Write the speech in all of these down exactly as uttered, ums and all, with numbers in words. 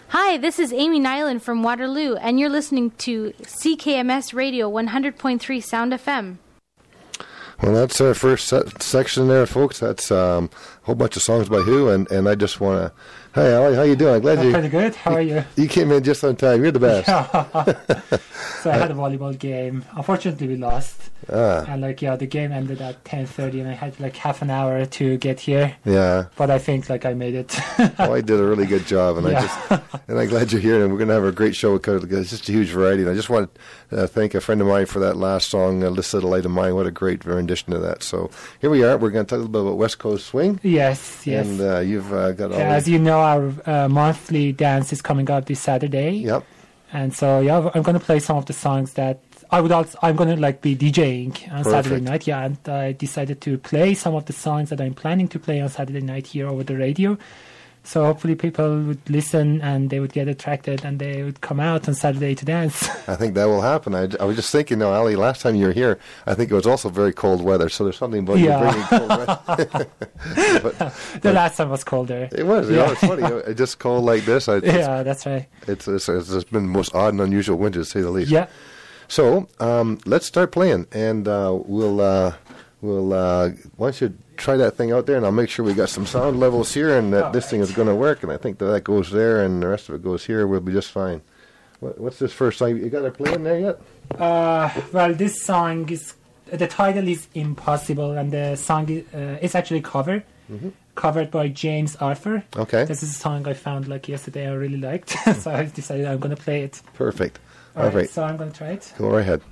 Hi, this is Amy Nyland from Waterloo, and you're listening to C K M S Radio one hundred point three Sound F M. Well, that's our first se- section there, folks. That's um, a whole bunch of songs by Who, and, and I just want to... Hi, Ali, how you doing? I'm glad I'm you... pretty good. How are you? You came in just on time. You're the best. So I had a volleyball game. Unfortunately, we lost. Ah. And, like, yeah, the game ended at ten thirty, and I had, like, half an hour to get here. Yeah. But I think, like, I made it. Oh, I did a really good job, and yeah. I just... And I'm glad you're here, and we're going to have a great show because it's just a huge variety. And I just want to uh, thank a friend of mine for that last song, uh, This Little Light of Mine. What a great rendition of that. So here we are. We're going to talk a little bit about West Coast Swing. Yes, yes. And uh, you've uh, got all... Yeah, as you know, our uh, monthly dance is coming up this Saturday. Yep. And so, yeah, I'm going to play some of the songs that I would also, I'm going to, like, be DJing on Perfect. Saturday night. Yeah, and I decided to play some of the songs that I'm planning to play on Saturday night here over the radio. So hopefully people would listen and they would get attracted and they would come out on Saturday to dance. I think that will happen. I, I was just thinking, now, Ali, last time you were here, I think it was also very cold weather, so there's something about Yeah. you bringing cold weather. but, The but last time was colder. it was. You Yeah. know, it's funny. It just cold like this. I, it's, Yeah, that's right. it's, it's, it's, it's been the most odd and unusual winter, to say the least. Yeah. So um, let's start playing, and uh, we'll, uh, we'll uh, why don't you try that thing out there, and I'll make sure we got some sound levels here, and that All this right. thing is going to work, and I think that that goes there, and the rest of it goes here. We'll be just fine. What, what's this first song? You got it playing there yet? Uh, well, this song is, the title is Impossible, and the song is, uh, it's actually a cover, Mm-hmm. covered by James Arthur. Okay. This is a song I found, like, yesterday I really liked, so I decided I'm going to play it. Perfect. All All right, right. so I'm going to try it. Go right ahead.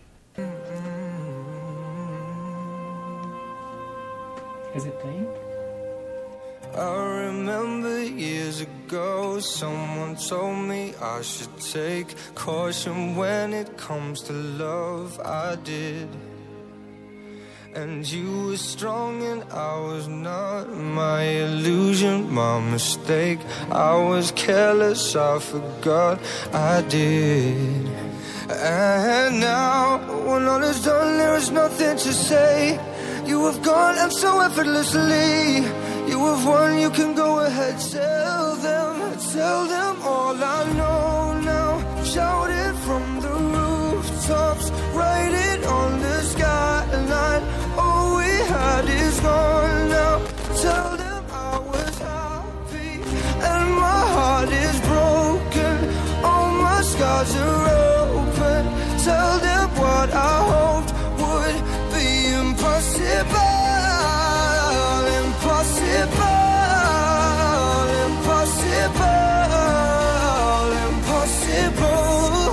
Is it playing? I remember years ago, someone told me I should take caution when it comes to love. I did. And you were strong and I was not. My illusion, my mistake. I was careless, I forgot I did. And now, when all is done, there is nothing to say. You have gone and so effortlessly. You have won, you can go ahead. Tell them, tell them all I know now. Shout it from the rooftops, write it on the skyline. All we had is gone now. Tell them I was happy and my heart is broken. All my scars are open. Tell them what I hoped would be impossible. Impossible, impossible, impossible.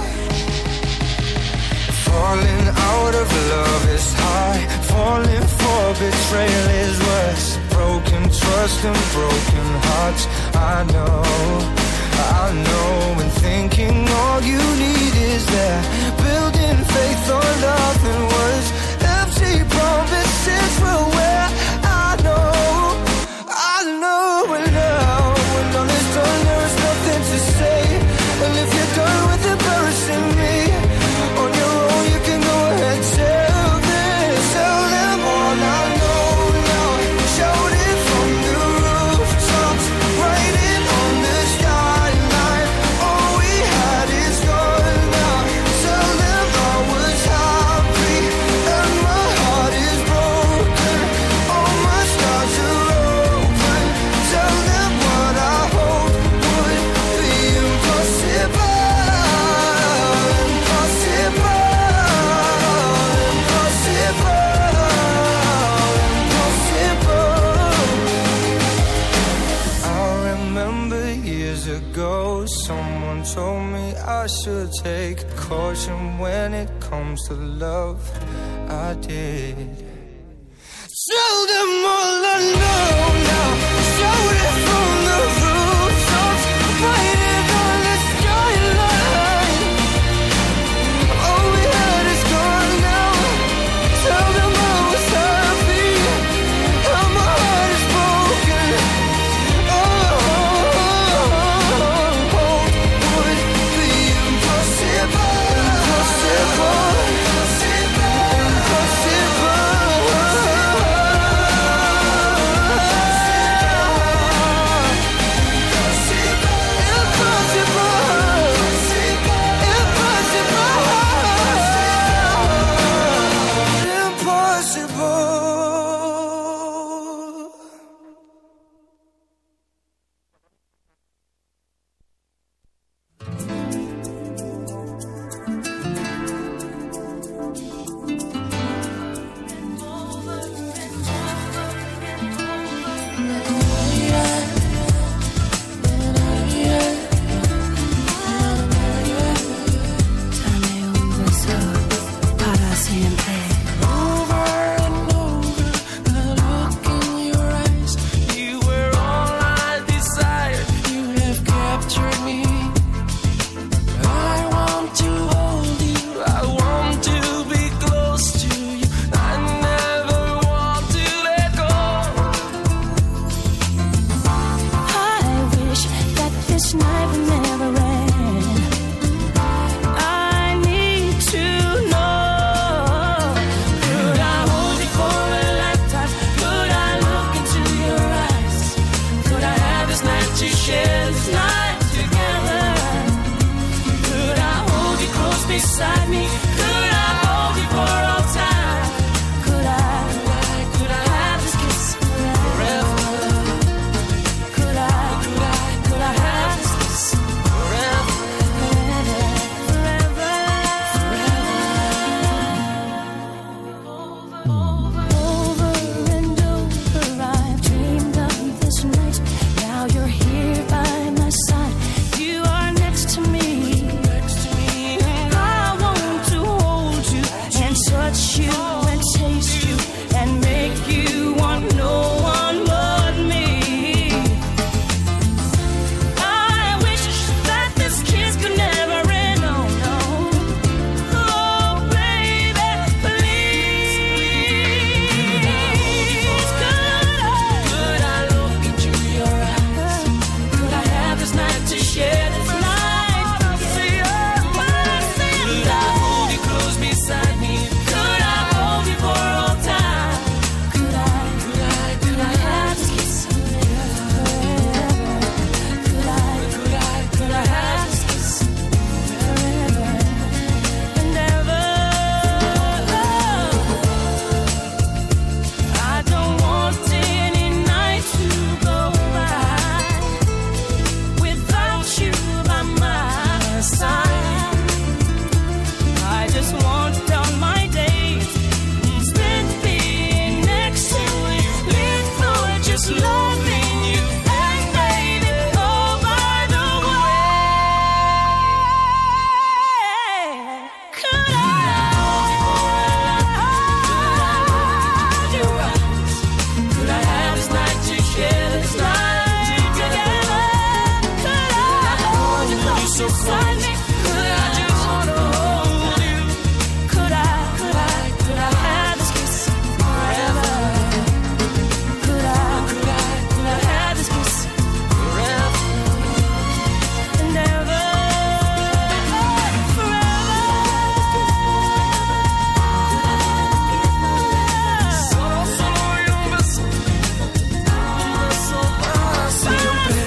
Falling out of love is high. Falling for betrayal is worse. Broken trust and broken hearts. I know, I know. And thinking all you need is there. Building faith on nothing words. Empty promises will wear. I know, I know. And now, when all is done, there is nothing to say. And if you're done with embarrassing me on your own, you can go ahead. Tell them, tell them all I know now. Shout it from the rooftops, write it on the skyline. All we had is gone now. Tell them I was happy and my heart is broken. All my scars are open. Tell them what I hoped would be impossible. Impossible, impossible, impossible. I remember years ago, someone told me I should take caution when it comes to love. I did. Tell them all I know now. Shout it from the rooftops, write it on the skyline. All we had is gone now. Tell them I was happy and my heart is broken. Oh, would be impossible. Impossible. Impossible. captured me. I want to hold you, I want to be close to you, I never want to let go. I wish that this night would never end. I need to know, could I hold you for a lifetime? Could I look into your eyes? Could I have this night to share this night together? Could I hold you close beside me? Could I hold you for all time? Could I, could I, could I have this kiss forever? Could I, could I, could I have this kiss forever? Forever, forever. Over, over and over, I've dreamed of this night. Now you're here by my side. You are next to me. Next to me, I want to hold you and touch you and taste you and make you want no one but me. I wish that this kiss could never end. Oh no, oh baby, please. could I look into your eyes? Could I have this night to share this night? Could I hold you close beside me? Could I hold you for all time? Could I, Could I, could I have this kiss forever? Could I, could I, could I have this kiss forever and ever? I don't want any night to go by without you by my side. I just want all my days spent being next to you, live for just loving you. And baby, oh by the way, could I hold your eyes? could I have this night to share this night together? Could I hold you close so beside me? Could I just wanna hold you Could I, could I, could I have this kiss forever? Could I, could I, could I have this kiss forever? and ever? Solo, solo y un beso, un beso para siempre.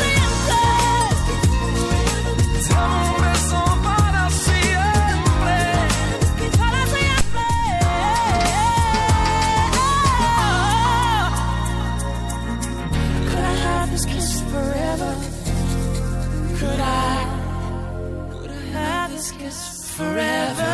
Dame un beso para siempre. Para siempre. Could I have this kiss forever? Could I, could I have this kiss forever?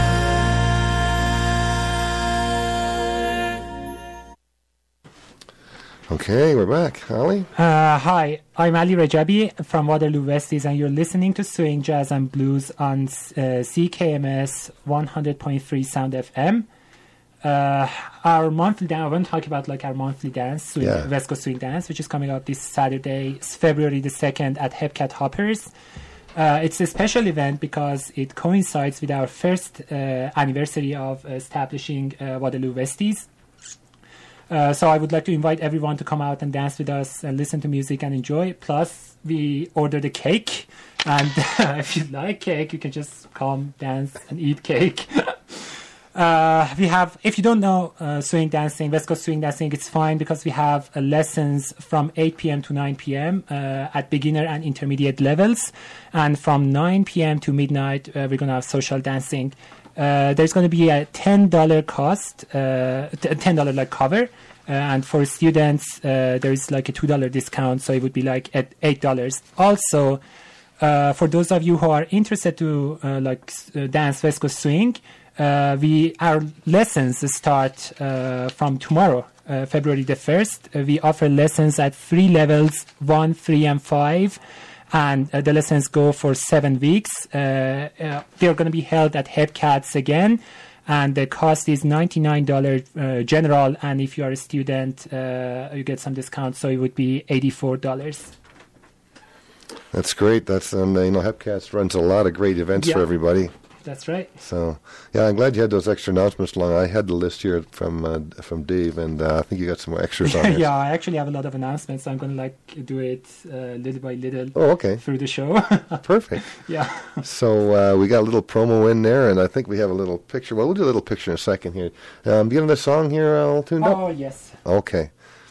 Okay, we're back. Ali? Uh, hi, I'm Ali Rajabi from Waterloo Westies, and you're listening to Swing, Jazz, and Blues on uh, C K M S one hundred point three Sound F M. Uh, our monthly dance, I want to talk about like our monthly dance, swing, Yeah. West Coast Swing Dance, which is coming up this Saturday, it's February the second at Hepcat Hoppers. Uh, it's a special event because it coincides with our first uh, anniversary of establishing uh, Waterloo Westies. Uh, so I would like to invite everyone to come out and dance with us and listen to music and enjoy. Plus, we ordered a cake, and if you like cake, you can just come dance and eat cake. Uh, we have, if you don't know uh, swing dancing, West Coast swing dancing, it's fine because we have uh, lessons from eight p.m. to nine p.m. Uh, at beginner and intermediate levels. And from nine p.m. to midnight, uh, we're going to have social dancing. Uh, there's going to be a ten dollars cost, uh, ten dollars like cover. Uh, and for students, uh, there is like a two dollars discount. So it would be like at eight dollars. Also, uh, for those of you who are interested to uh, like uh, dance West Coast swing, Uh, we our lessons start uh, from tomorrow, uh, February the first. Uh, we offer lessons at three levels, one, three, and five, and uh, the lessons go for seven weeks. Uh, uh, they're going to be held at Hepcats again, and the cost is ninety-nine dollars uh, general, and if you are a student, uh, you get some discount, so it would be eighty-four dollars. That's great. That's and uh, you know, Hepcats runs a lot of great events Yeah. for everybody. That's right. So yeah, I'm glad you had those extra announcements along. I had the list here from uh, from Dave, and uh, I think you got some more extras on it. Yeah, I actually have a lot of announcements. So I'm going to like do it uh, little by little Oh, okay. through the show. Perfect. Yeah. So uh, we got a little promo in there, and I think we have a little picture. Well, we'll do a little picture in a second here. Um, getting the song here all tuned up? Oh, yes. Okay.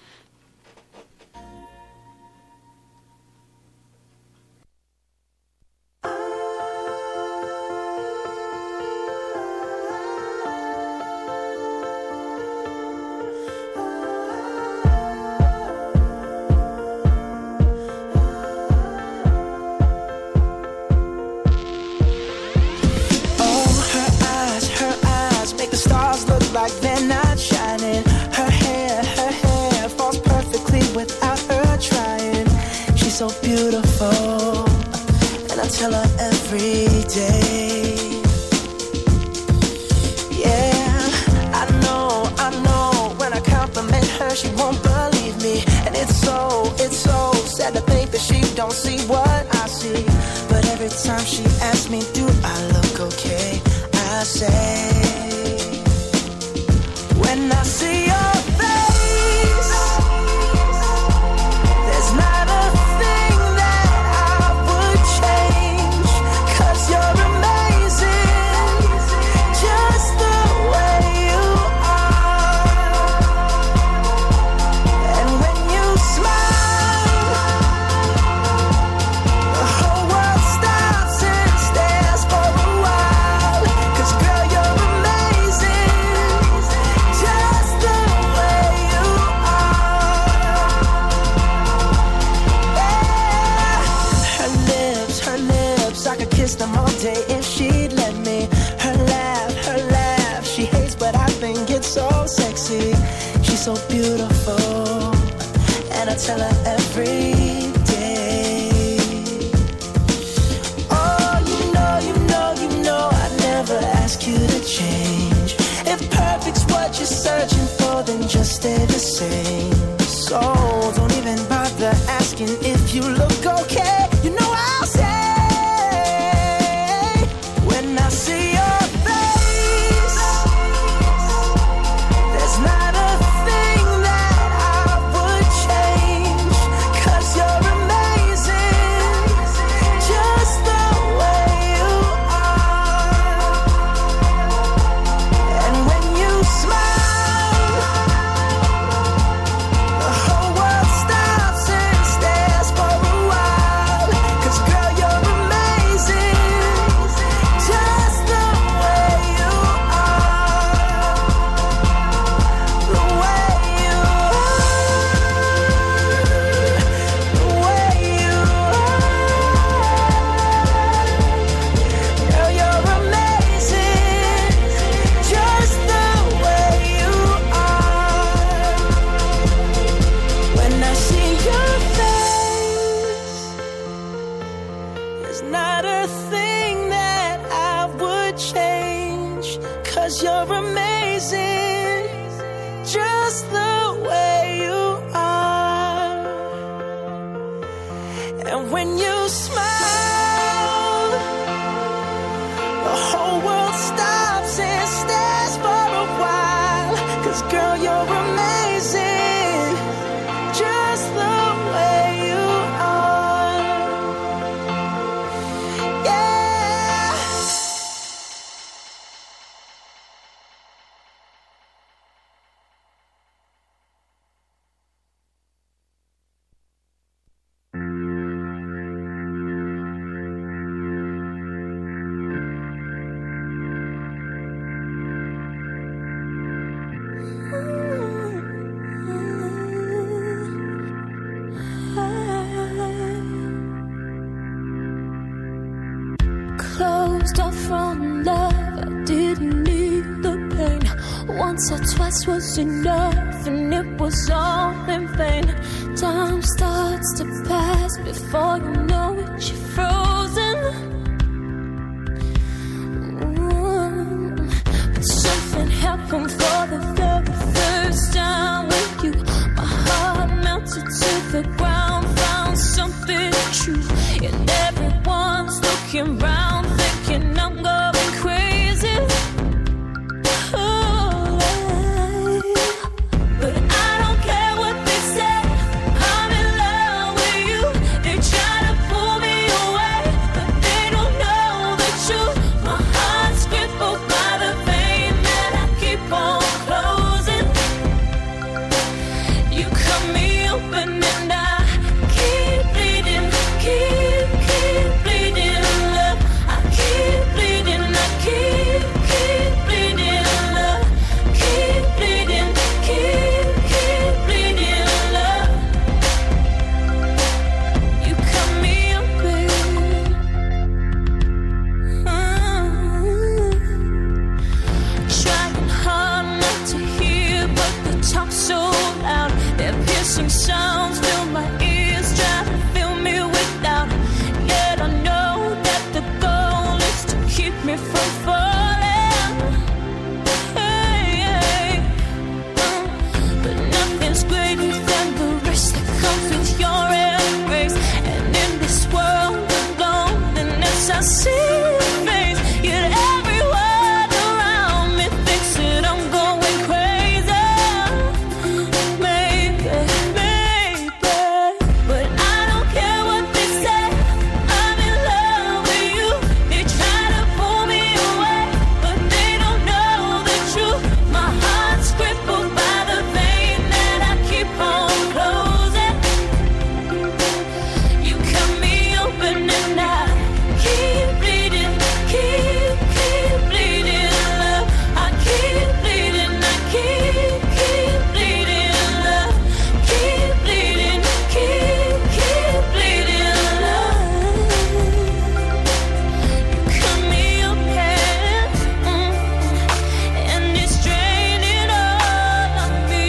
Oh, her eyes, her eyes make the stars look like they're not shining. Her hair, her hair falls perfectly without her trying. She's so beautiful, and I tell her every day. Yeah, I know, I know. When I compliment her, she won't believe me, and it's so, it's so sad to think that she don't see what I see. But every time she asks me, do I look okay? I say, when I see your face, there's not a thing that I would change. 'Cause you're amazing, just the way you are. And when you smile, the whole world stops and stares for a while. 'Cause girl, you're amazing, just the way you are. Yeah. Her lips, her lips, I could kiss them all day if she'd let me. Her laugh, her laugh, she hates but I think it's so sexy. She's so beautiful, and I tell her every day. Oh, you know, you know, you know, I'd never ask you to change. If perfect's what you're searching for, then just stay the same. So don't even bother asking if you look okay. You know I'll say, when I see your face, there's not a thing that I would change. 'Cause you're amazing, just the way you are. And when you smile, the whole world stops and stares for a while. 'Cause girl, you're amazing, just the way you are. The way you are. The way you are. Girl, you're amazing, just the way you are. When I see your face, there's not a thing that I would change. 'Cause you're amazing, just the way you are. And when you smile, the whole world stops and stares for a while. 'Cause girl, you're amazing, just the way you are. Yeah. Closed off from love, I didn't need the pain. Once or twice was enough, and it was all in vain. Time starts to pass before you know it, you're frozen. Mm. But something happened for the very first time with you. My heart melted to the ground, found something true. looking round, thinking I'm going crazy. Ooh, but I don't care what they say. I'm in love with you. They try to pull me away, but they don't know the truth. My heart's crippled by the pain that I keep on closing. You cut me open and I keep bleeding, keep, keep bleeding, love. I keep bleeding, I keep, keep bleeding, love. Keep bleeding, keep, keep bleeding, love. You cut me open. Mm. Trying hard not to hear, but the talk's so loud. Their piercing sounds fill my ears, try to fill me with doubt. Yet I know that the goal is to keep me from falling. Hey, hey. Mm. But nothing's greater than the risk that comes with your embrace. And in this world of loneliness, I see your face. Yet every word around me thinks that I'm going crazy. Maybe, maybe, but I don't care what they say. I'm in love with you. They try to pull me away, but they don't know the truth. My heart's crippled by the pain that I keep on closing. You cut me open and I keep bleeding, keep, keep bleeding, love. I keep bleeding, I keep, keep bleeding, love. Keep bleeding, keep, keep bleeding, love. You cut me open, mm, and it's draining all of me.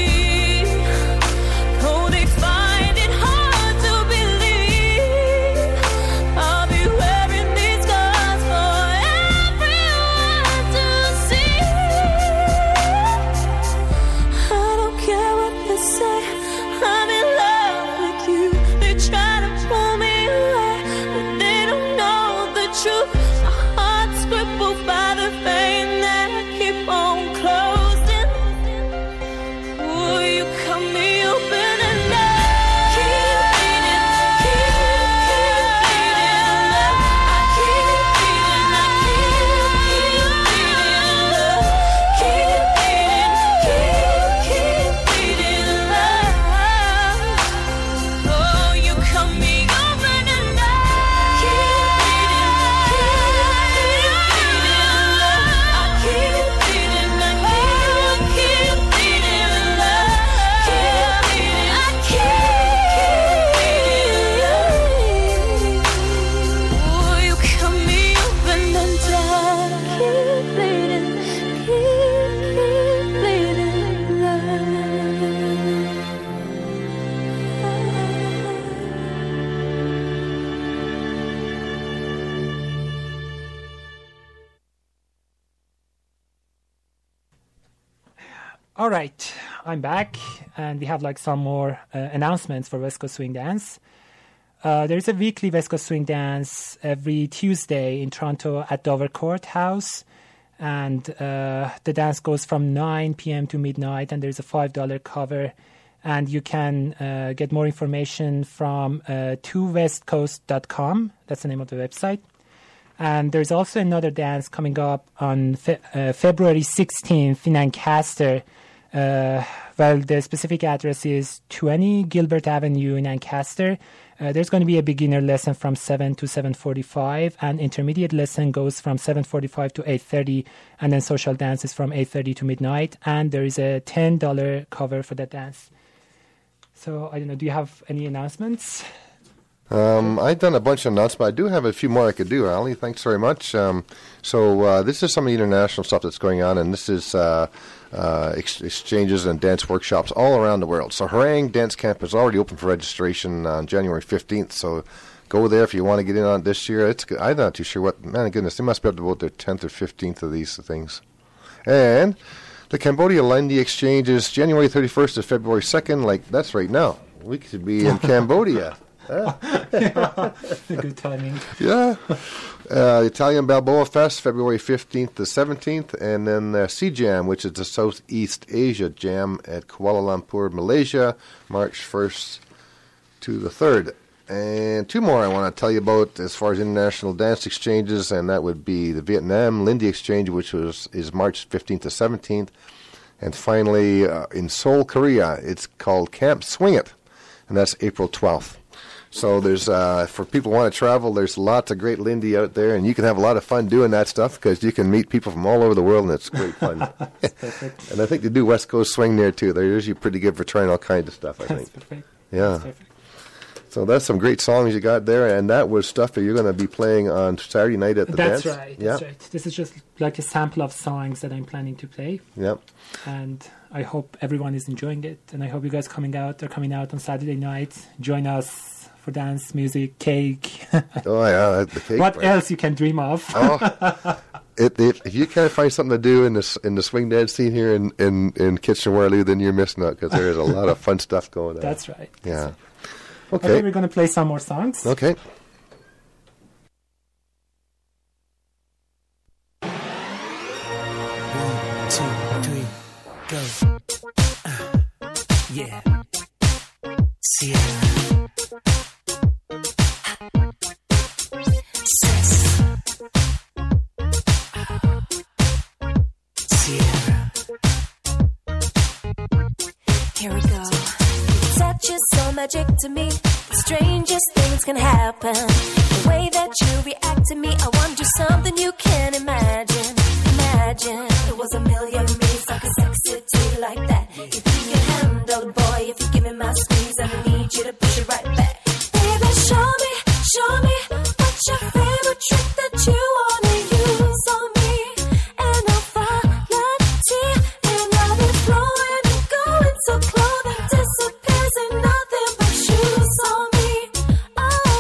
Oh, they find it hard to believe I'll be wearing these scars for everyone to see. I don't care what they say. I'm in love with you. They try to pull me away, but they don't know the truth. My heart's crippled by the pain that I keep on closing. Ooh, you cut me open and I keep bleeding, keep, keep bleeding, love. I keep bleeding, I keep, keep bleeding, love. Keep bleeding, keep, keep bleeding, love. Oh, you cut me open and I keep bleeding, keep, keep bleeding, love. I keep bleeding, I keep, keep bleeding, love. Keep bleeding, I keep, keep bleeding, love. Oh, you cut me open and I keep bleeding, keep, keep bleeding, love. All right, I'm back, and we have like some more uh, announcements for West Coast Swing Dance. Uh, there's a weekly West Coast Swing Dance every Tuesday in Toronto at Dover Courthouse, and uh, the dance goes from nine p.m. to midnight, and there's a five dollars cover, and you can uh, get more information from uh, two west coast dot com. That's the name of the website. And there's also another dance coming up on fe- uh, February sixteenth in Ancaster. Uh, well, the specific address is twenty Gilbert Avenue in Ancaster. Uh, there's going to be a beginner lesson from seven to seven forty-five, and intermediate lesson goes from seven forty-five to eight thirty, and then social dance is from eight thirty to midnight, and there is a ten dollars cover for that dance. So, I don't know, do you have any announcements? Um, I've done a bunch of announcements, but I do have a few more I could do, Ali. Thanks very much. Um, so uh, this is some of the international stuff that's going on, and this is uh, uh, ex- exchanges and dance workshops all around the world. So Harang Dance Camp is already open for registration on January fifteenth, so go there if you want to get in on it this year. It's I'm not too sure what, man, goodness, they must be up to about their tenth or fifteenth of these things. And the Cambodia Lindy Exchange is January thirty-first to February second, like that's right now. We could be in Cambodia. Good timing. Yeah. Uh, Italian Balboa Fest, February fifteenth to seventeenth, and then uh, C-Jam, which is the Southeast Asia Jam at Kuala Lumpur, Malaysia, March first to the third. And two more I want to tell you about as far as international dance exchanges, and that would be the Vietnam Lindy Exchange, which was is March fifteenth to seventeenth. And finally, uh, in Seoul, Korea, it's called Camp Swing It, and that's April twelfth. So there's, uh, for people who want to travel, there's lots of great Lindy out there, and you can have a lot of fun doing that stuff because you can meet people from all over the world, and it's great fun. And I think they do West Coast Swing there, too. They're usually pretty good for trying all kinds of stuff, I think. That's perfect. Yeah. That's perfect. So that's some great songs you got there, and that was stuff that you're going to be playing on Saturday night at the That's dance. right. Yeah. That's right. This is just like a sample of songs that I'm planning to play, Yep. and I hope everyone is enjoying it. And I hope you guys coming out are coming out on Saturday night. Join us for dance, music, cake. Oh yeah, the cake. What right. else you can dream of? Oh, it, it, if you can't find something to do in the in the swing dance scene here in in, in Kitchener-Waterloo, then you're missing out because there is a lot of fun stuff going on. That's right. Yeah. Okay, Okay. we're going to play some more songs. Okay. One, two, three, go. Uh, yeah. Sierra. Sis. Sierra. Here we go. Your touch is so magic to me. The strangest things can happen. The way that you react to me, I want to do something you can't imagine. Imagine it was a million me's I could sex it to you like that. If you can handle it, boy, if you give me my squeeze, I need you to push it right back. Baby, show me, show me what's your favorite trick that you wanna use on me. And I'll follow tea, and I'll be flowing and going so clothing disappears and nothing but shoes on me. Oh,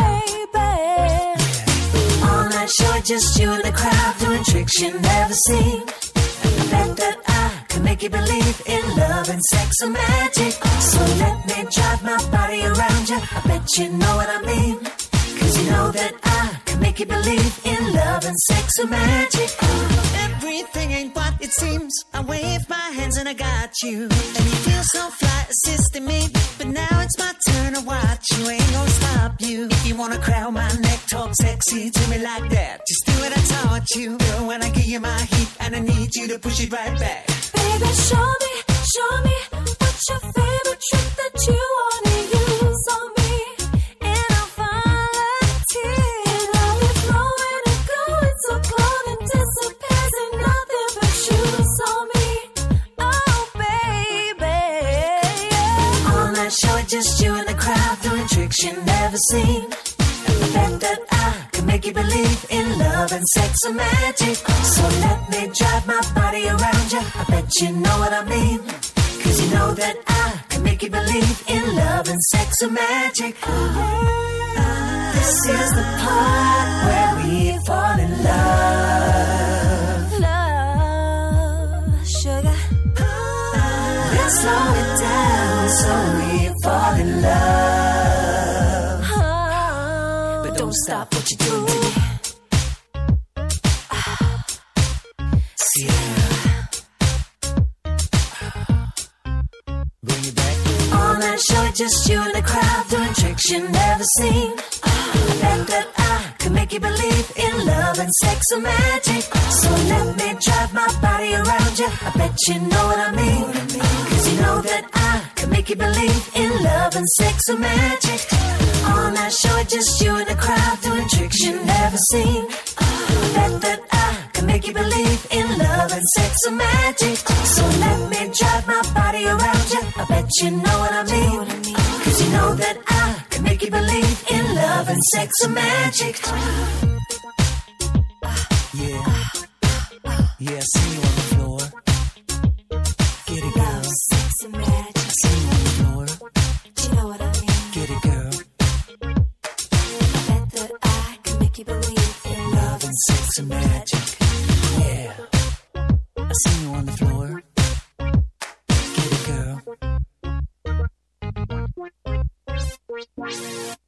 baby. All night short, just you and the crowd doing tricks you never seen. And I bet that I can make you believe in love and sex and magic. So let me drive my body around you. I bet you know what I mean. Cause you know that I can make you believe in love and sex and magic. Everything ain't what it seems. I wave my hands and I got you. And you feel so fly assisting me. But now it's my turn to watch you. Ain't gonna stop you. If you wanna crown my neck, talk sexy to me like that. Just do what I taught you. Girl, when I give you my heat, and I need you to push it right back. Baby, show me, show me what's your favorite trick that you wanna use on me. And I'll follow tea, and I'll be flowing and going so clothing disappears and nothing but shoes on me. Oh, baby. All night short, just you and the crowd doing tricks you never seen. And the bet that I can make you believe in love and sex and magic. So let me drive my body around you. I bet you know what I mean. Cause you know that I can make you believe in love and sex and magic. This is the part where we fall in love. Love, sugar. Let's slow it down so we fall in love. Oh, But don't stop what you're doing to me. Sierra. Bring it back. All night short, just you and the crowd doing tricks you never seen. I bet that I can make you believe in love and sex and magic. So let me drive my body around you. I bet you know what I mean. Cause you know that I can make you believe in love and sex and magic. All night short, just you and the crowd doing tricks you never seen. I bet that I can make you believe in love and sex and magic. So let me drive my body around you. I bet you know what I mean. Cause you know that I can make you believe in love and sex and magic. Yeah. Yeah, I see you on the floor. Get it, girl. sex and magic. I see you on the floor. Do you know what I mean? Get it, girl. I bet that I can make you believe in Love and sex and magic. Yeah. I see you on the floor. Get it, girl.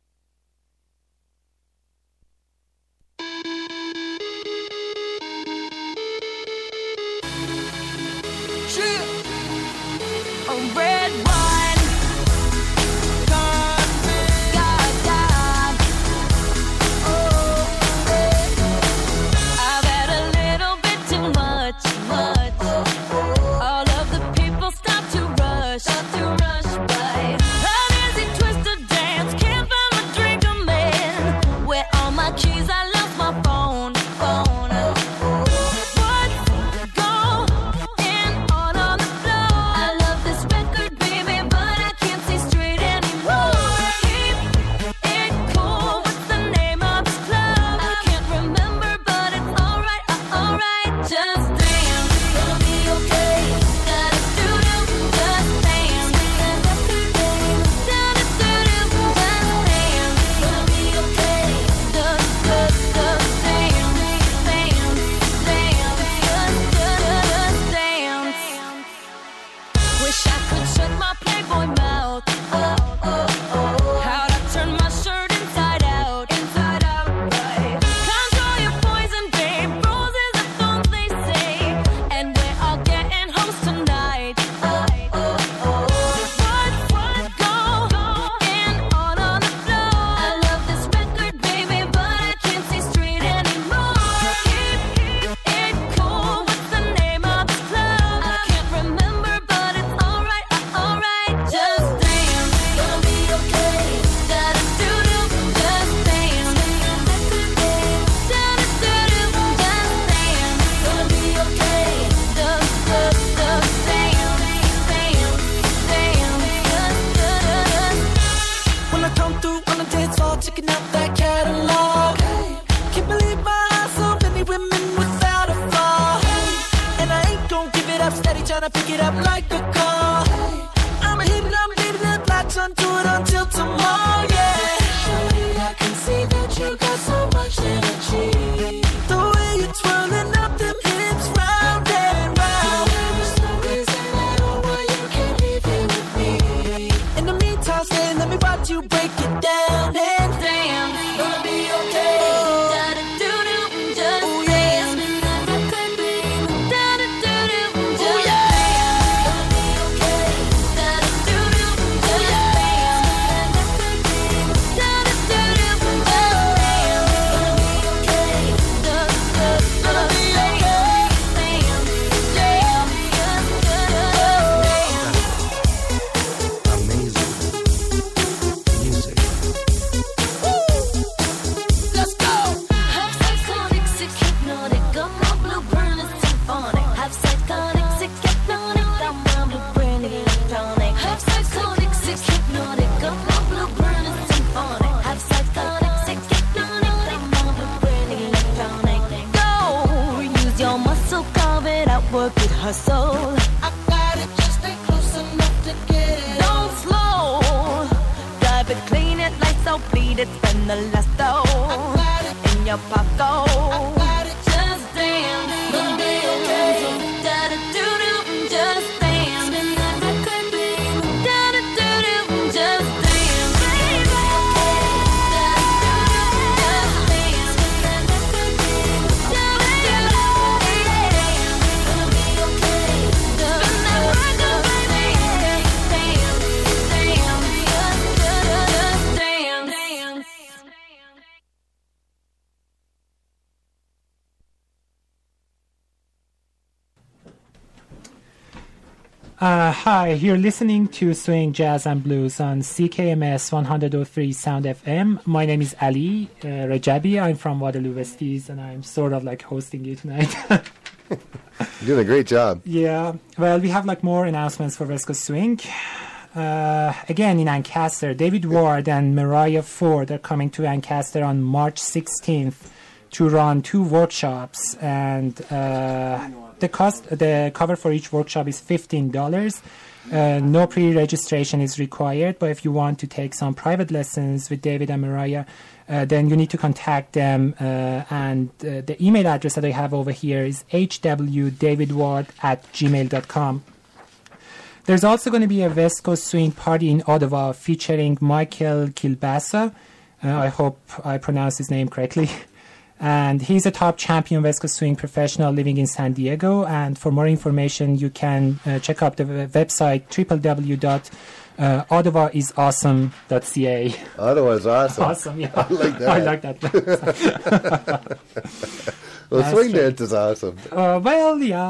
my keys, I lost my phone, phone. Uh, hi, you're listening to Swing Jazz and Blues on C K M S one oh three Sound F M. My name is Ali uh, Rajabi. I'm from Waterloo Westies, and I'm sort of like hosting you tonight. You're doing a great job. Yeah. Well, we have like more announcements for West Coast Swing. Uh, again, in Ancaster, David Ward and Mariah Ford are coming to Ancaster on March sixteenth to run two workshops, and uh, the cost, the cover for each workshop is fifteen dollars. Uh, no pre-registration is required, but if you want to take some private lessons with David and Mariah, uh, then you need to contact them. Uh, and uh, the email address that I have over here is h w david ward at gmail dot com. There's also going to be a West Coast Swing party in Ottawa featuring Michael Kilbasa. Uh, I hope I pronounced his name correctly. And he's a top champion West Coast Swing professional living in San Diego. And for more information, you can uh, check out the website w w w dot ottawa is awesome dot c a. Ottawa is awesome. Awesome, yeah. I like that. I like that. Well, That's swing true. dance is awesome. Uh, well, yeah.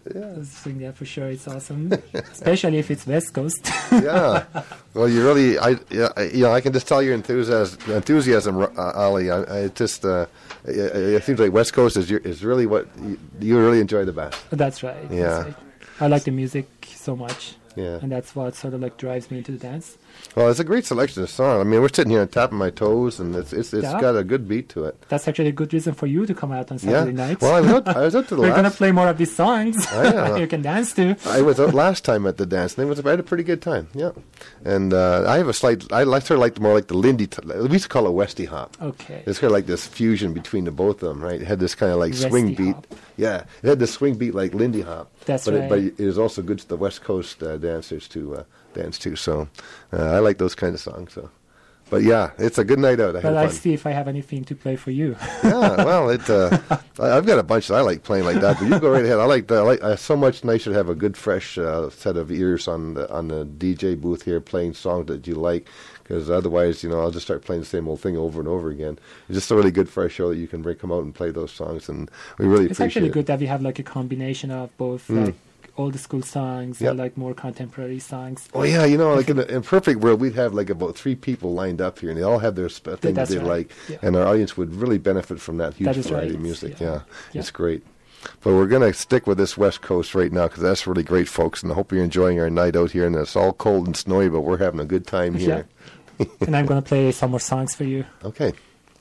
Yeah. So, yeah, for sure, it's awesome, especially if it's West Coast. Yeah. Well, you really, I, yeah, I- you know, I can just tell your enthusiasm, enthusiasm, uh, Ali. I, I just, uh, it, it seems like West Coast is your, is really what you, you really enjoy the best. That's right. Yeah. That's right. I like the music so much. Yeah. And that's what sort of like drives me into the dance. Well, it's a great selection of songs. I mean, we're sitting here and tapping my toes, and it's it's it's Yeah. got a good beat to it. That's actually a good reason for you to come out on Yeah. Saturday nights. Well, I was out, I was out to the We're last. gonna play more of these songs Oh, yeah. you can dance to. I was out last time at the dance, and it was I had a pretty good time. Yeah, and uh, I have a slight. I like sort of like more like the Lindy. T- we used to call it Westy hop. Okay. It's kind of like this fusion between the both of them, right? It had this kind of like swing Westy beat. hop. Yeah, it had this swing beat like Lindy hop. That's but It, right. but it is also good to the West Coast uh, dancers to uh, dance to. So uh, I like those kind of songs. So, but yeah, it's a good night out. I had But I fun. see if I have anything to play for you. Yeah, well, it. Uh, I, I've got a bunch that I like playing like that, but you go right ahead. I like. The, I like. Uh, so much nicer to have a good, fresh uh, set of ears on the on the D J booth here, playing songs that you like. Because otherwise, you know, I'll just start playing the same old thing over and over again. It's just a really good, fresh show that you can bring, come out and play those songs, and we really It's appreciate actually it. good that we have like a combination of both Mm. like old school songs Yep. and like more contemporary songs. Oh yeah, you know, like in a, in a perfect world, we'd have like about three people lined up here, and they all have their sp- thing That's that they right. like, Yeah. and our audience would really benefit from that huge That is variety right. of music. Yeah. Yeah, Yeah. it's great. But we're going to stick with this West Coast right now because that's really great, folks, and I hope you're enjoying our night out here. And it's all cold and snowy, but we're having a good time here. And I'm gonna play some more songs for you. Okay.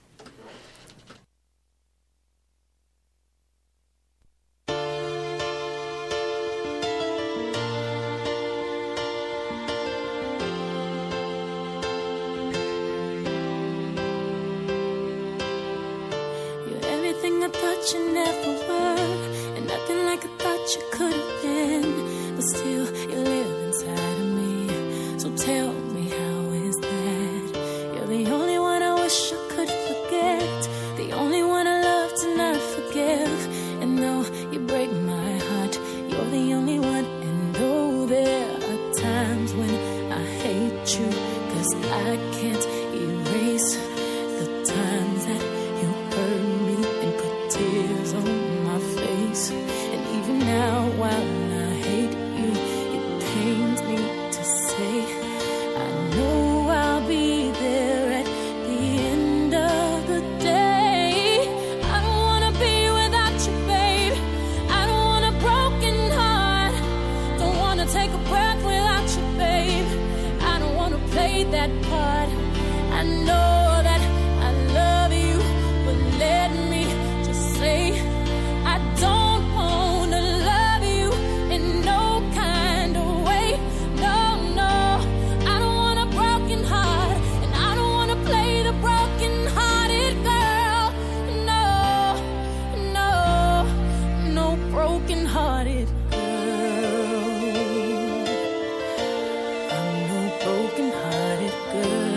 You're everything I thought you never were, and nothing like I thought you could have been. But still, you live inside of me. So tell me, how is that? You're the only one I wish I could forget, the only one I love to not forgive. And though you break my heart, you're the only one. And though there are times when I hate you, 'cause I can't erase the times that you hurt me and put tears on my face. And even now, while I hate you, it pains me to say I know I'll be there at the end of the day. I don't wanna be without you, babe. I don't want a broken heart. Don't wanna take a breath without you, babe. I don't wanna play that part. I know that I love you, but let me just say I don't wanna love you in no kind of way. No, no, I don't want a broken heart, and I don't wanna play the broken-hearted girl. No, no, no broken-hearted girl. I'm no broken-hearted girl.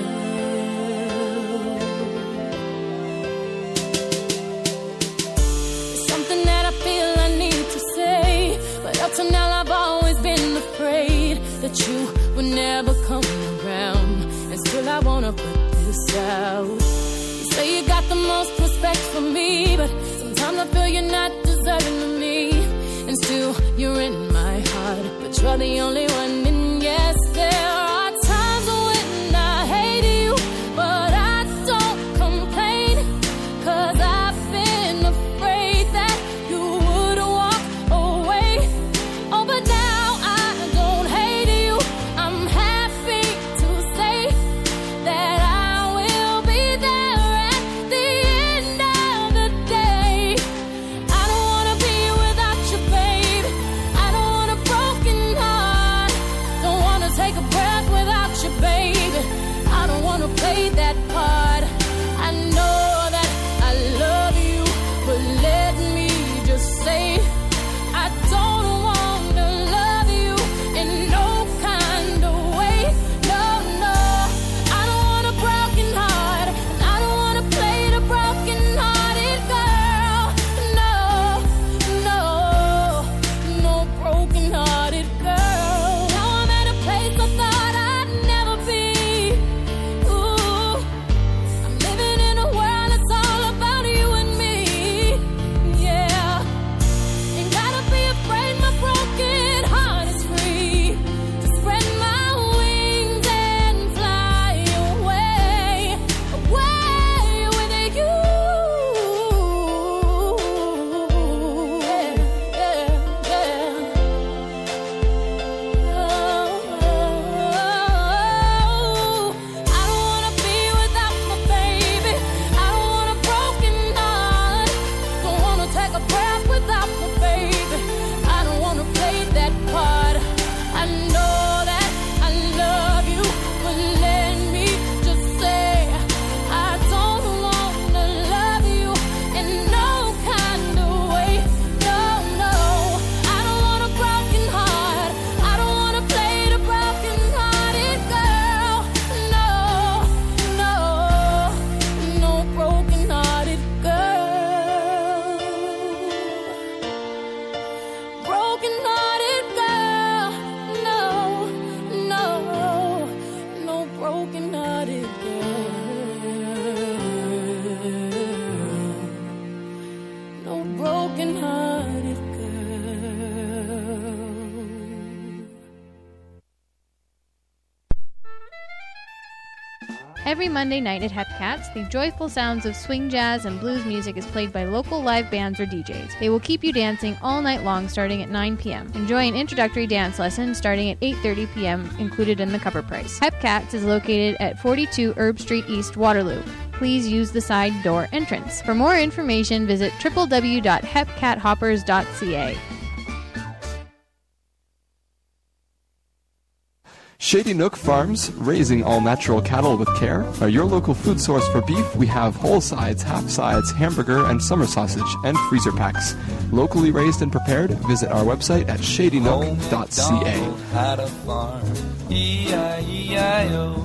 It's something that I feel I need to say, but up till now I've always been afraid that you would never come around. And still I wanna put this out. You say you got the most respect for me, but sometimes I feel you're not deserving of me. And still you're in my heart, but you're the only one. And yes, there are times when I hate you, but I don't complain, 'cause I've been afraid that you would walk away. Oh, but now I don't hate you. I'm happy to say that I will be there at the end of broken-hearted girl. Every Monday night at Hepcats, the joyful sounds of swing jazz and blues music is played by local live bands or D Js. They will keep you dancing all night long starting at nine p.m. Enjoy an introductory dance lesson starting at eight thirty p.m. included in the cover price. Hepcats is located at forty-two Herb Street East, Waterloo. Please use the side door entrance. For more information, visit w w w dot hepcat hoppers dot c a. Shady Nook Farms, raising all natural cattle with care, are your local food source for beef. We have whole sides, half sides, hamburger, and summer sausage, and freezer packs. Locally raised and prepared, visit our website at shady nook dot c a. Had a farm, E I E I O.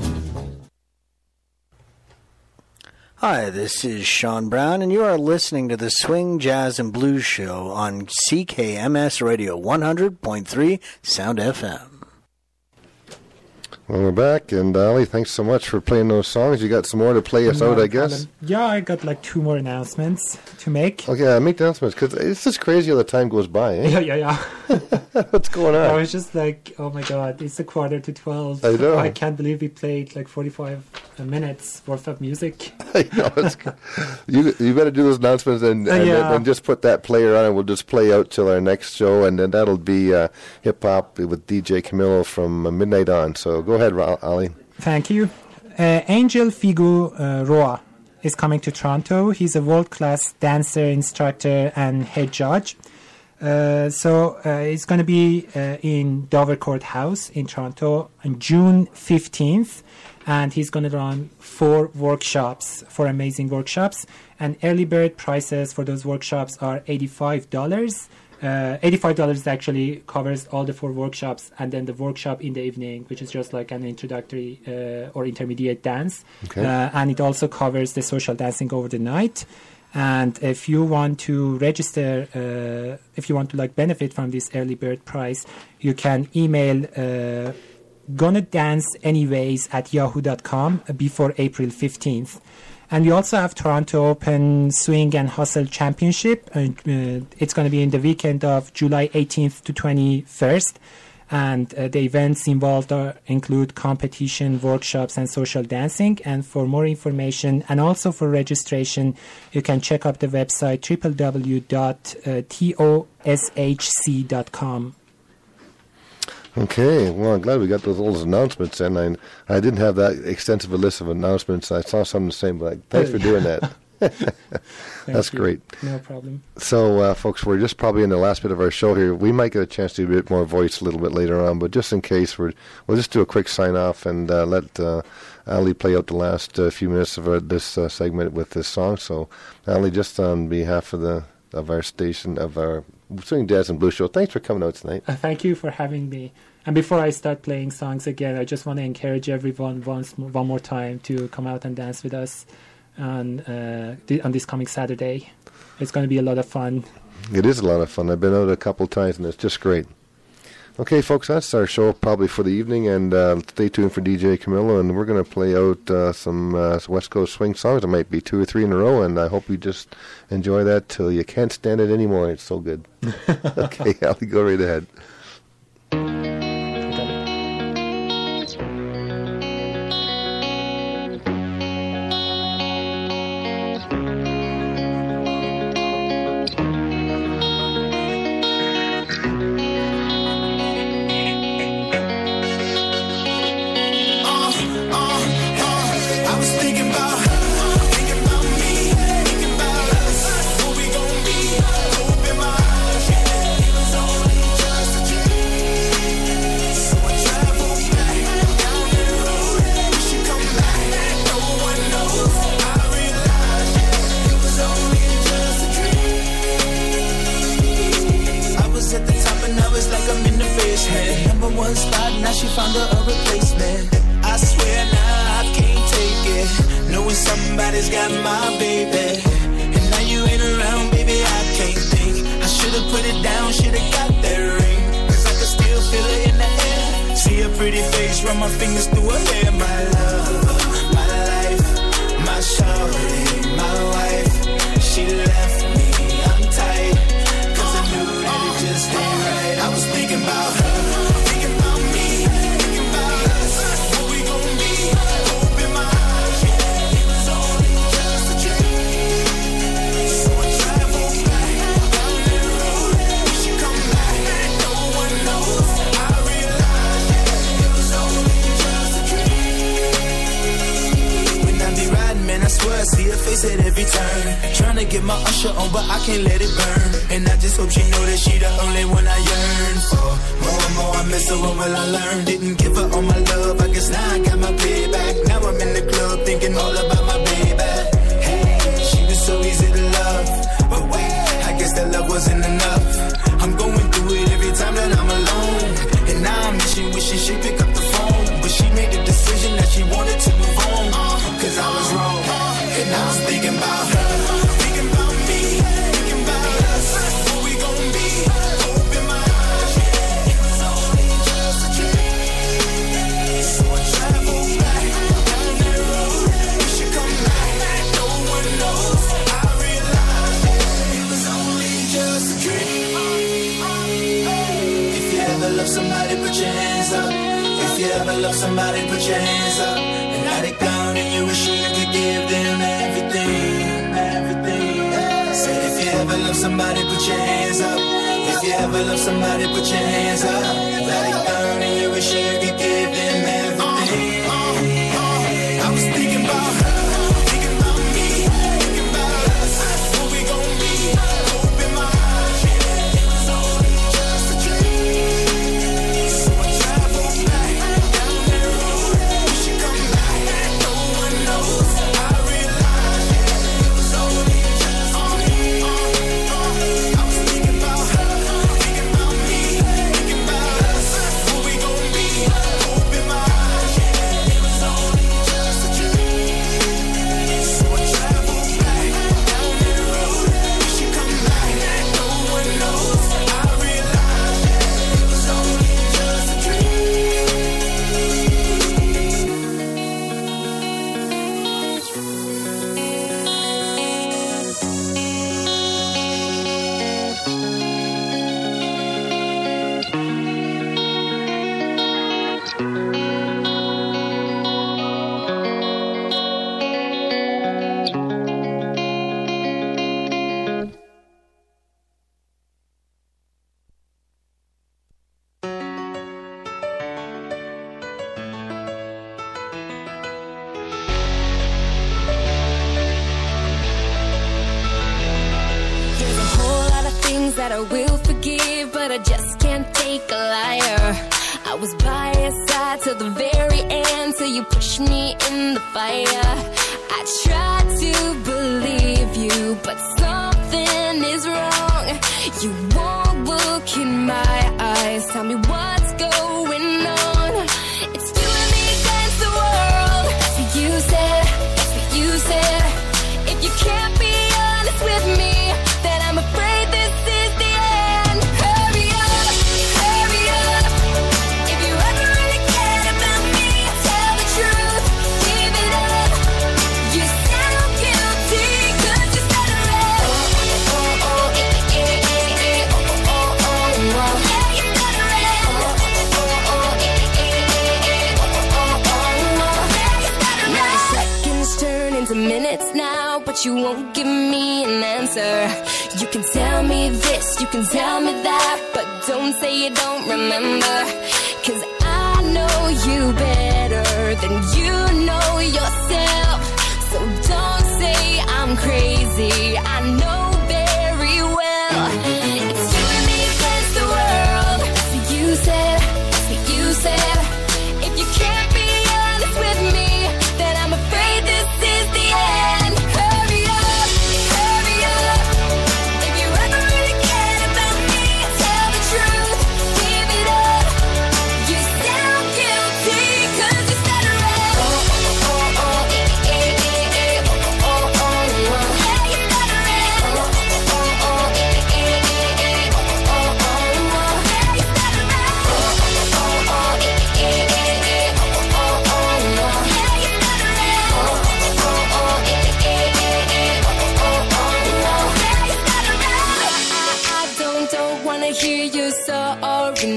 Hi, this is Sean Brown, and you are listening to the Swing, Jazz, and Blues Show on C K M S Radio one hundred point three Sound F M. Well, we're back, and Ali, thanks so much for playing those songs. You got some more to play us No out, I problem. guess. Yeah, I got like two more announcements to make. Okay, uh, make the announcements, because it's just crazy how the time goes by, eh? Yeah, yeah, yeah. What's going on? I was just like, oh my god, it's a quarter to twelve. I know. I can't believe we played like forty-five minutes worth of music. I know, it's, you you better do those announcements and, Uh, and, yeah. and just put that player on, and we'll just play out till our next show, and then that'll be uh, hip-hop with D J Camilo from uh, midnight on. So go ahead, Ra- Ali. Thank you. Uh, Angel Figu uh, Roa is coming to Toronto. He's a world-class dancer, instructor, and head judge. Uh, so uh, it's going to be uh, in Dovercourt House in Toronto on June fifteenth. And he's going to run four workshops, four amazing workshops. And early bird prices for those workshops are eighty-five dollars. Uh, eighty-five dollars actually covers all the four workshops, and then the workshop in the evening, which is just like an introductory uh, or intermediate dance. Okay. Uh, and it also covers the social dancing over the night. And if you want to register, uh, if you want to like benefit from this early bird price, you can email uh, gonna dance anyways at yahoo dot com before April fifteenth. And we also have Toronto Open Swing and Hustle Championship. Uh, uh, it's going to be in the weekend of July eighteenth to twenty-first. And uh, the events involved are, include competition, workshops, and social dancing. And for more information and also for registration, you can check out the website w w w dot toshc dot com. Okay, well, I'm glad we got those little announcements, and I, I didn't have that extensive a list of announcements. I saw some the same, but thanks for doing that. That's you. great. No problem. So, uh, folks, we're just probably in the last bit of our show here. We might get a chance to do a bit more voice a little bit later on, but just in case, we're, we'll just do a quick sign-off and uh, let uh, Ali play out the last uh, few minutes of our, this uh, segment with this song. So, Ali, just on behalf of the of our station, of our Swing Jazz and Blues Show, thanks for coming out tonight. Uh, thank you for having me. And before I start playing songs again, I just want to encourage everyone once mo- one more time to come out and dance with us on, uh, th- on this coming Saturday. It's going to be a lot of fun. It is a lot of fun. I've been out a couple times, and it's just great. Okay, folks, that's our show probably for the evening, and uh, stay tuned for D J Camilo, and we're going to play out uh, some uh, West Coast swing songs. There might be two or three in a row, and I hope you just enjoy that till you can't stand it anymore. It's so good. Okay, I'll go right ahead. Somebody's got my baby, and now you ain't around, baby, I can't think. I should've put it down, should've got that ring, cause I can still feel it in the air. See her pretty face, run my fingers through her hair. My love, my life, my shawty, my wife. She left me, I'm tight, each your own, but I can't let it burn. And I just hope she know that she the only one I yearn for. More and more I miss her, what will I learn? Didn't give her all my love, I guess now I got my payback. Now I'm in the club thinking all about my baby. Hey, she was so easy to love, but wait, I guess that love wasn't enough. I'm going through it every time that I'm alone, and now I'm wishing, wishing she'd pick up the phone. But she made the decision that she wanted to move on, cause I was wrong, and I was thinking about her, thinking about me, thinking about us, who we gon' be. Open my eyes, yeah, it was only just a dream. So I travel back down that road, we should come back, no one knows. I realized, yeah, it was only just a dream. If you ever love somebody, put your hands up. If you ever love somebody, put your hands up. And now they gone and you wish you could give them everything, everything. Say if you ever love somebody, put your hands up. If you ever love somebody, put your hands up. Now they gone and you wish you could give them everything. I was thinking about her, thinking about me, thinking about us, who we gon' be. Open my eyes, yeah, it was only just a dream. So I travel back down that road, we should come back, no one knows. I realized, yeah, it was only just a dream. I was thinking about her, thinking about me, thinking about us, who we gon' be. Open my eyes, yeah, it was only just a dream. So I travel back down that road, we should come back, no one knows. I realized, yeah, it was only just a dream. There's a whole lot of things that I will forgive, but I just can't take a liar. I was by your side till the very end, till you pushed me in the fire. I tried to believe you, but something is wrong. You won't look in my eyes, tell me what's going on. It's you and me against the world. That's what you said, that's what you said. If you can't be honest with me, then I'm afraid this is the end. Hurry up, hurry up. If you ever really cared about me, tell the truth, give it up. You sound guilty, cause you stuttered. Oh, oh, oh, eh, eh, eh, eh, oh, oh, oh, oh, oh. Yeah, you stuttered. Oh, oh, oh, eh, eh, eh, eh, oh, oh, oh, oh. Yeah, you stuttered. Now the seconds turn into minutes now, but you won't give me an answer. You can tell me this, you can tell me that, but don't say you don't remember. Cause I know you better than you know yourself. So don't say I'm crazy, I know very well. It's you and me against the world. That's what you said, that's what you said. If you can't be honest with me, then I'm afraid this is the end. Hurry up, hurry up. If you ever really cared about me, tell the truth, give it up. You sound guilty, cause you stuttered. Oh, oh, oh, oh, eh, eh, eh, eh, oh, oh, oh, oh. Yeah, you stuttered. Oh, oh, oh, eh, eh, eh, eh, oh, oh, oh, oh. Yeah, you stuttered. Oh, oh, oh, eh, eh, eh, eh, oh, oh, oh, oh. Yeah, you stuttered. Oh, oh, oh, eh, eh, eh, eh, oh, oh, oh, oh. Yeah, you stuttered. I, I don't, don't wanna hear you sorry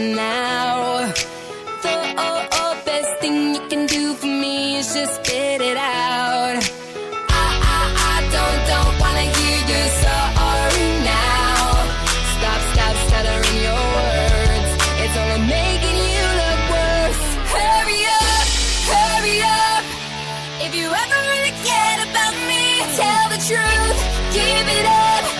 now. The oh, oh, best thing you can do for me is just spit it out. I, I, I don't, don't wanna hear you sorry now. Stop, stop stuttering your words. It's only making you look worse. Hurry up, hurry up. If you ever really cared about me, tell the truth, give it up.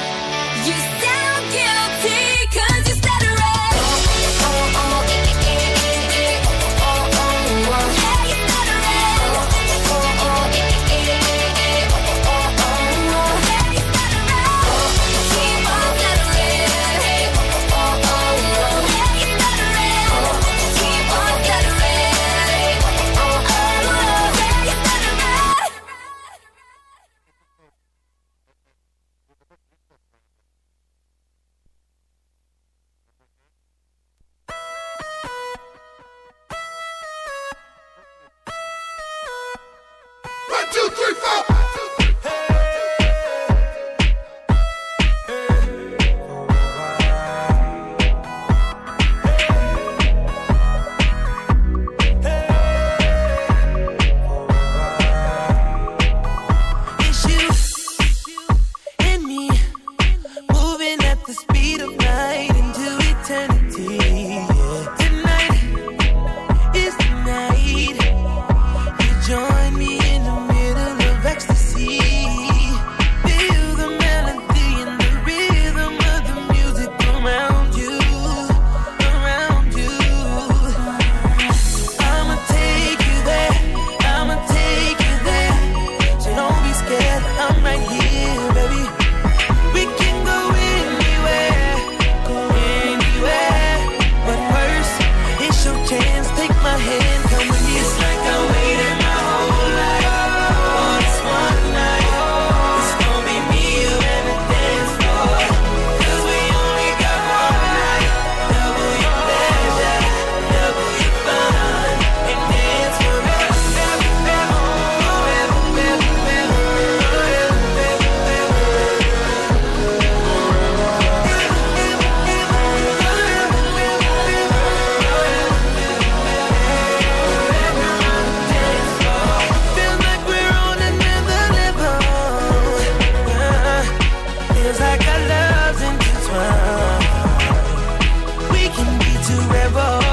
the speed of light into eternity. Yeah. Tonight is the night. You join me in the middle of ecstasy. Feel the melody and the rhythm of the music around you, around you. I'ma take you there, I'ma take you there. So don't be scared, I'm right here, baby. We can go anywhere, go anywhere. But first, it's your chance. Take my hand, come with me. It's like I waited my whole life for this one night. It's gonna be me, you, and the dance floor. 'Cause we only got one night. Double your pleasure, double your fun, and dance forever, forever, forever, forever, feels like we're on another level. Uh, Feels like our love's intertwined. We can be two rebels.